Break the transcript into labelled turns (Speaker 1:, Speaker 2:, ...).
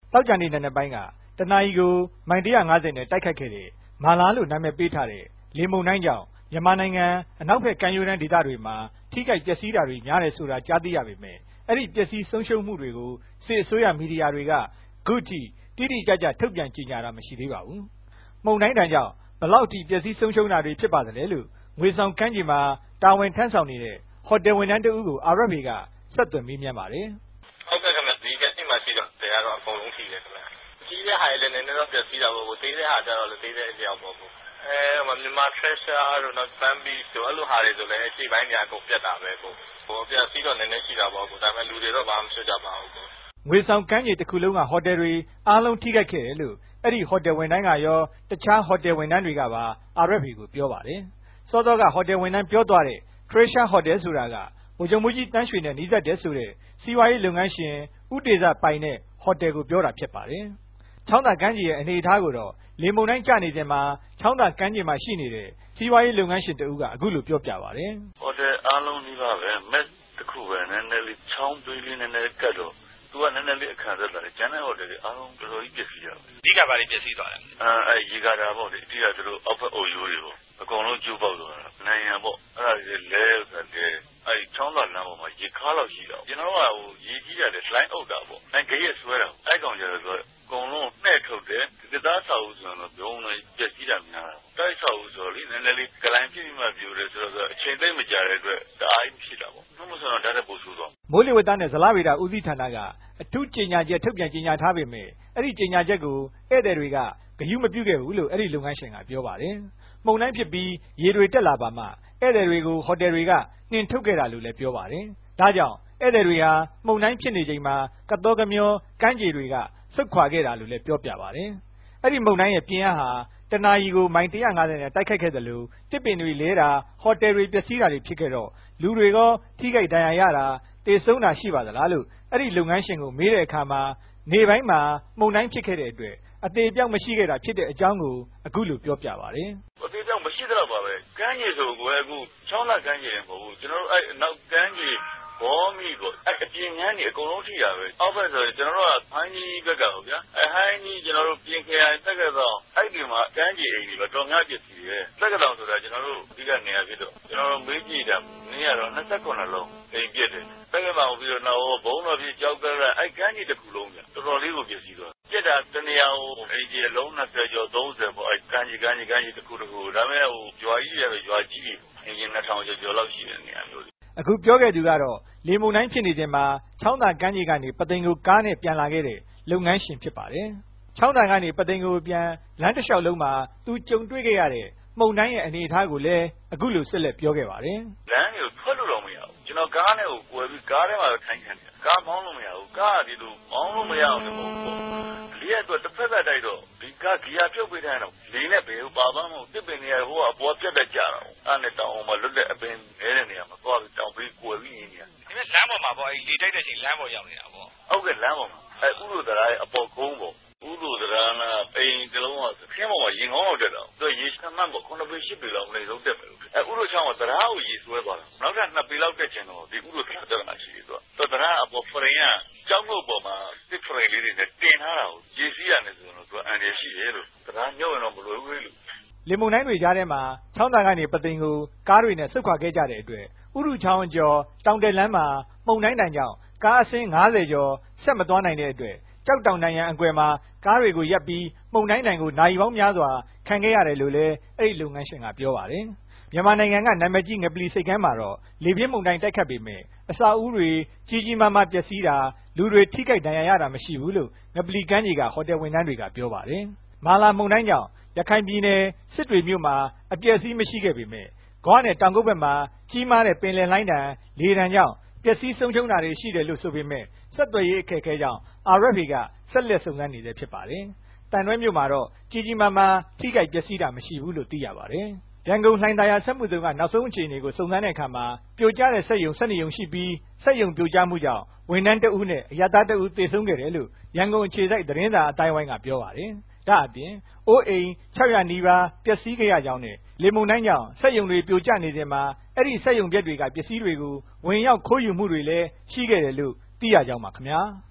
Speaker 1: တောက်ကြနေတဲ့နှစ်ပိုင်းကတနာရီကိုမိုင်150နဲ့တိုက်ခတ်ခဲ့တဲ့မာလာလို့နာမည်ပေးထားတဲ့လေမုန်တိုင်းကြောင့်မြန်မာနိုင်ငံအနောက်ဘက်ကမ်းရိုးတန်းဒေသတွေမှာထိခိုက်ပျက်စီးတာတွေများတယ်ဆိုတာကြားသိရပေမဲ့အဲ့ဒီပျက်စီးဆုံးရှုံးမှုတွေကိုစစ်အစိုးရမီဒီယာတွေကခုထိတိတိကျကျထုတ်ပြန်ကြေညာတာမရှိသေးပါဘူး။မုန်တိုင်းတန်ကြောင့်ဘလောက်ထိပျက်စီးဆုံးရှုံးတာတွေဖြစ်ပါသလဲလို့ငွေဆောင်ကမ်းခြေမှာတာဝန်ထမ်းဆောင်နေတဲ့ဟိုတယ်ဝန်ထမ်းတဦးကို RFA ကဆက်သွယ်မေးမြန်းပါတယ်
Speaker 2: ။ဟုတ်ကဲ့ခင်ဗျဒီကနေ့မှရှိတော့တရားတော့အကုန်လုံးရှိတယ်ခင်ဗျကြီးတဲ့ဟာလည်းနည်းနည်းတော့ပျက်စီးတာပေါ့သေးတဲ့ဟာကျတော့လည်းသေးတဲ့အကြောင်းပေါ့မြန်မာ treasure တို့နောက် bambi တို့အဲ့လိုဟာတွေဆိုလည်းအချိန်ပိုင်းညာကုန်ပြတ်တာပဲကိုပျက်စီးတော့နည်းနည်းရှိတာပေါ့ဒါပေမဲ့လူတွေတော့ဘာမှမဖြစ်ကြပါဘူးကို
Speaker 1: ငွေဆောင်ကမ်းခြေတစ်ခုလုံးကဟိုတယ်တွေအားလုံးထိခိုက်ခဲ့တယ်လို့အဲ့ဒီဟိုတယ်ဝန်ထမ်းကရောတခြားဟိုတယ်ဝန်ထမ်းတွေကပါ RFA ကိုပြောပါတယ်စောစောကဟိုတယ်ဝန်ထမ်းပြောသွားတဲ့ treasure hotel ဆိုတာကဗိုလ်ချုပ်မှုကြီးတန်းရွှေနဲ့နှီးစပ်တယ်ဆိုတဲ့စီးပွားရေးလုပ်ငန်းရှင်ဦးတေဇပိုင်တဲ့ဟိုတယ်ကိုပြောတာဖြစ်ပါတယ်ချောင်းသာကမ်းခြေရဲ့အနေအထားကိုတော့လေမုန်တိုင်းကျနေစဉ်မှာချောင်းသာကမ်းခြေမှာရှိနေတဲ့စီးပွားရေးလုပ်ငန်းရှင်တဦးကအခုလိုပြောပြပါတယ်
Speaker 3: ဟိုတယ်အားလုံးဒီပါပဲမက်တစ်ခုပဲနည်းနည်းလေးချောင်းသွေးလေးနည်းနည်းကတ်တော့သူကနည်းနည်းလေးအခါသက်လာတယ်ကျန်တဲ့ဟိုတယ်တွေအားလုံးတော်တော်ကြီးပျက်စီးရပဲ
Speaker 2: အဓိကဘာတွေပျက်စီးသွားလဲ
Speaker 3: အဲ့ရေကာတာပေါ့လေအဓိကသူတို့အောက်ဘက်အုပ်ရိုးတွေပေါ့အကုန်လုံးကျိုးပေါက်သွားတာနိုင်ရန်ပေါ့အဲ့ဒါတွေလဲဆိုတဲ့အဲ့ချောင်းသာလမ်းပေါ်မှာရေခါလောက်ရှိတော့ကျွန်တော်ကဟိုရေကြီးရတယ်လိုင်းအုပ်တာပေါ့နိုင်ကြရက်ဆွဲတာအဲ့ကောင်ကျတော့ဆိုအကုန်လုံးနှဲ့ထုတ်တယ်ဒီသားဆောက်ဦးဆိုတော့ဘုံနဲ့ပျက်စီးတာများတာတိုက်ဆောက်ဦးဆိုတော့လေနည်းနည်းလေးကလိုင်းပြည့်မှပြိုတယ်ဆိုတော့အချိန်သိမ့်မကြတဲ့အတွက်တအားကြီးဖြစ်တာပေါ့နှမဆိုတော့ဒါတဲ့ပို့ဆိုးတော့
Speaker 1: မိုးလေဝသနဲ့ဇလဗေဒဦးစီးဌာနကအထူးကြေညာချက်ထုတ်ပြန်ကြေညာထားပေမဲ့အဲ့ဒီကြေညာချက်ကိုဧည့်သည်တွေကဂရုမပြုခဲ့ဘူးလို့အဲ့ဒီလုပ်ငန်းရှင်ကပြောပါတယ်။မုန်တိုင်းဖြစ်ပြီးရေတွေတက်လာပါမှဧည့်သည်တွေကိုဟိုတယ်တွေကနှင်ထုတ်ခဲ့တာလို့လည်းပြောပါတယ်။ဒါကြောင့်ဧည့်သည်တွေဟာမုန်တိုင်းဖြစ်နေချိန်မှာကတော်ကမျောကမ်းခြေတွေကဆုတ်ခွာခဲ့တာလို့လည်းပြောပြပါတယ်။အဲ့ဒီမုန်တိုင်းရဲ့ပြင်းအားဟာတနာရီကိုမိုင်150နဲ့တိုက်ခတ်ခဲ့တယ်လို့တစ်ပင်တွေလဲတာဟိုတယ်တွေပျက်စီးတာတွေဖြစ်ခဲ့တော့လူတွေကထိခိုက်ဒဏ်ရာရတာတေဆုံးတာရှိပါသလားလို့အဲ့ဒီလုပ်ငန်းရှင်ကိုမေးတဲ့အခါမှာနေပိုင်းမှာမုန်တိုင်းဖြစ်ခဲ့တဲ့အတွက်အသေးပြောက်မရှိခဲ့တာဖြစ်တဲ့အကြောင်းကိုအခုလိုပြောပြပါတယ်
Speaker 3: အသေးပြောက်မရှိတော့ပါပဲကမ်းခြေဆိုကိုအခုချောင်းလာကမ်းခြေမဟုတ်ဘူးကျွန်တော်တို့အဲ့နောက်ကမ်းခြေဘောမီကိုအဲ့အပြင်းငန်းနေအကုန်လုံးထိတာပဲအောက်ဘက်ဆိုရင်ကျွန်တော်တို့ကဟိုင်းကြီးဘက်ကဟုတ်ဗျာဟိုင်းကြီးကျွန်တော်တို့ပြင်ခရိုင်တက်ကတော်အဲ့ဒီမှာကမ်းခြေအိမ်တွေတော့များပြည့်စီတယ်တက်ကတော်ဆိုတာကျွန်တော်တို့ဒီကနေရာဖြစ်တော့ကျွန်တော်တို့မေးကြည့်တာနေရတော့29လုံးအိမ်ပြည့်တယ်တက်ကတော်ပြီးတော့နောက်ဘုံတော်ပြည့်ကြောက်ကရအဲ့ကမ်းခြေတစ်ခုလုံးပြတော်တော်လေးကိုပြည့်စီသွားပြက်တာတနေရာဟိုအိမ်ကြီးအလုံး20ကျော်30ပေါ့အဲ့ကမ်းခြေတစ်ခုတစ်ခုဒါပေမဲ့ဟိုရွာကြီးတွေရွာကြီးတွေအိမ်ကြီး2000ကျော်လောက်ရှိတဲ့နေရာမျိုး
Speaker 1: အခုပြောခဲ့သူကတော့လေမုန်တိုင်းဖြစ်နေချိန်မှာချောင်းသာကမ်းခြေကနေပသိမ်ကိုကားနဲ့ပြန်လာခဲ့တဲ့လုပ်ငန်းရှင်ဖြစ်ပါတယ်။ချောင်းသာကနေပသိမ်ကိုပြန်လမ်းတစ်လျှောက်လုံးမှာသူကြုံတွေ့ခဲ့ရတဲ့မုန်တိုင်းရဲ့အနေအထားကိုလည်းအခုလိုဆက်လက်ပြောခဲ့ပါတယ်
Speaker 3: ။လမ်းကိုထွက်လို့တော့မရဘူး။ကျွန်တော်ကားနဲ့ကိုကွယ်ပြီးကားထဲမှာထိုင်ခံတယ်။ကားမောင်းလို့မရဘူး။ကားကဒီလိုမောင်းလို့မရအောင်လို့မဟုတ်ဘူး။လေကတော့တစ်ဖက်ကတိုက်တော့ဒီကားဂီယာပြုတ်ပေးထားတော့လေနဲ့ဘယ်ကိုပါပန်းမဟုတ်တစ်ပင်နေရဟိုကအပေါ်ပြတ်တက်ကြတာ။အဲ့နဲ့တောင်အောင်မလွတ်တဲ့အပင်နေတဲ့နေရာမှာသွားပြီးတောင်ပြီးကွယ်ပြီးနေနေ
Speaker 2: ။ဒီမဲ့လမ်းပေါ်မှာပေါ့အဲ့လေတိုက်တဲ့ချိန်လမ်းပေါ်ရောက်နေတာပေါ့
Speaker 3: ။ဟုတ်ကဲ့လမ်းပေါ်မှာအဲ့ဥလိုတရားရဲ့အပေါ်ကုန်းပေါ့။ဥလိုတရားကအိမ်တလုံးကခင်းပေါ်မှာရင်ကောင်းတော့တက်တော့သူရေစမှန်ပေါ့9ပေ10ပေလောက်မနေဆုံးတက်မယ်လို့အဲ့ဥလိုချောင်းကတရားကိုရေဆွဲသွားတာနောက်ထပ်2ပေလောက်တက်ချင်တော့ဒီဥလိုတရားတက်တာရှိတယ်သူကတရားအပေါ်ဖရင်ကကျောင်းကုတ်ပေါ်မှာတစ်ဖရင်လေးတွေနဲ့တင်ထားတာကိုရေစီးရတယ်ဆိုတော့သူကအန်ရရှိတယ်လို့တရားညှို့ရင်တော့မလွယ်ဘူးလို့
Speaker 1: လေမုန်တိုင်းတွေကြားထဲမှာချောင်းသာကနေပသိမ်ကိုကားတွေနဲ့ဆုတ်ခွာခဲ့ကြတဲ့အတွက်ဥရုချောင်းကျော်တောင်တယ်လမ်းမှာမုန်တိုင်းတန်ကြောင့်ကားအစင်း90ကျော်ဆက်မသွားနိုင်တဲ့အတွက်ကြောက်တောင်တန်ရန်အကွယ်မှာကားတွေကိုရပ်ပြီးမုန်တိုင်းတန်ကိုနိုင်ပေါင်းများစွာခံခဲ့ရတယ်လို့လည်းအဲ့ဒီလုပ်ငန်းရှင်ကပြောပါတယ်မြန်မာနိုင်ငံကနာမည်ကြီးငပလီစိတ်ကမ်းမှာတော့လေပြင်းမုန်တိုင်းတိုက်ခတ်ပေမဲ့အစာအုပ်တွေကြီးကြီးမားမားပျက်စီးတာလူတွေထိခိုက်ဒဏ်ရာရတာမရှိဘူးလို့ငပလီကမ်းခြေကဟိုတယ်ဝန်ထမ်းတွေကပြောပါတယ်မာလာမုန်တိုင်းကြောင့်ရခိုင်ပြည်နယ်စစ်တွေမြို့မှာအပျက်အစီးမရှိခဲ့ပေမဲ့ဂွနဲ့တောင်ကုတ်ဘက်မှာကြီးမားတဲ့ပင်လယ်လှိုင်းတန်လေတံကြောင့်ပျက်စီးဆုံးရှုံးတာတွေရှိတယ်လို့ဆိုပေမဲ့ဆက်သွယ်ရေးအခက်အခဲကြောင့် RFA ကဆက်လက်စုံစမ်းနေသေးဖြစ်ပါတယ်။တန်တွဲမြို့မှာတော့ကြီးကြီးမားမားထိခိုက်ပျက်စီးတာမရှိဘူးလို့သိရပါတယ်။ရန်ကုန်လှိုင်သာယာစက်မှုဇုံကနောက်ဆုံးအခြေအနေကိုစုံစမ်းတဲ့အခါမှာပြိုကျတဲ့စက်ရုံ12ရုံရှိပြီးစက်ရုံပြိုကျမှုကြောင့်ဝန်ထမ်းတဦးနဲ့အရပ်သားတဦးသေဆုံးခဲ့တယ်လို့ရန်ကုန်အခြေစိုက်သတင်းစာအတိုင်းဝိုင်းကပြောပါတယ်။ဒါအပြင်အိုးအိမ်600နီးပါးပျက်စီးခဲ့ရကြောင်းနဲ့လေမုန်တိုင်းကြောင့်စက်ရုံတွေပြိုကျနေစဉ်မှာအဲ့ဒီစက်ရုံပြက်တွေကပစ္စည်းတွေကိုဝင်ရောက်ခိုးယူမှုတွေလည်းရှိခဲ့တယ်လို့သိရကြောင်းပါခင်ဗျာ။